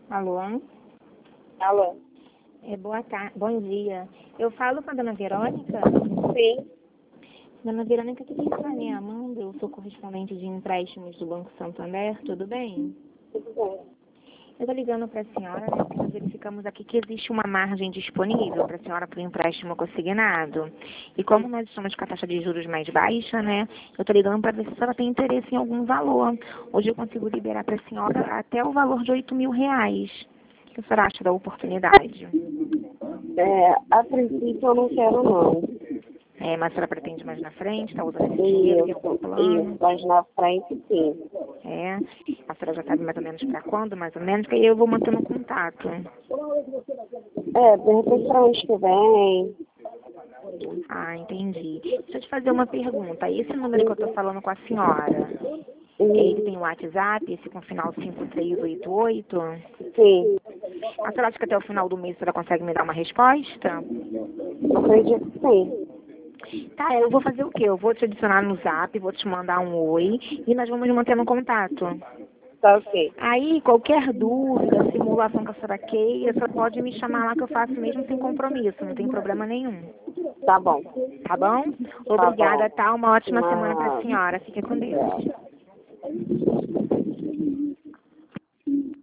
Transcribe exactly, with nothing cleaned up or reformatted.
Alô? Alô? É, boa tarde, bom dia. Eu falo com a dona Verônica? Sim. Dona Verônica, aqui quem fala é a Amanda, eu sou correspondente de empréstimos do Banco Santander, tudo bem? Tudo bem. Eu estou ligando para a senhora, né, porque nós verificamos aqui que existe uma margem disponível para a senhora para o empréstimo consignado. E como nós estamos com a taxa de juros mais baixa, né, eu estou ligando para ver se a senhora tem interesse em algum valor. Hoje eu consigo liberar para a senhora até o valor de oito mil reais. O que a senhora acha da oportunidade? É, a princípio eu não quero não. É, mas a senhora pretende mais na frente, está usando esse dinheiro, tem algum Isso, plano? isso, mas na frente sim. É, a senhora já sabe mais ou menos para quando, mais ou menos, que aí eu vou mantendo contato. É, de repente para ano que vem. Ah, entendi. Deixa eu te fazer uma pergunta. Esse número que eu estou falando com a senhora, ele Hum, tem um WhatsApp, esse com final cinco três oito oito? sim, A senhora acha que até o final do mês a senhora consegue me dar uma resposta? acredito que sim. Tá, eu vou fazer o quê? Eu vou te adicionar no Zap, vou te mandar um oi e nós vamos mantendo contato. Tá ok. Aí, qualquer dúvida, simulação que a senhora queira, a senhora pode me chamar lá que eu faço mesmo sem compromisso, não tem problema nenhum. Tá bom. Tá bom? Tá Obrigada, bom. tá? Uma ótima semana para a Mas, senhora. Fique com Deus. é.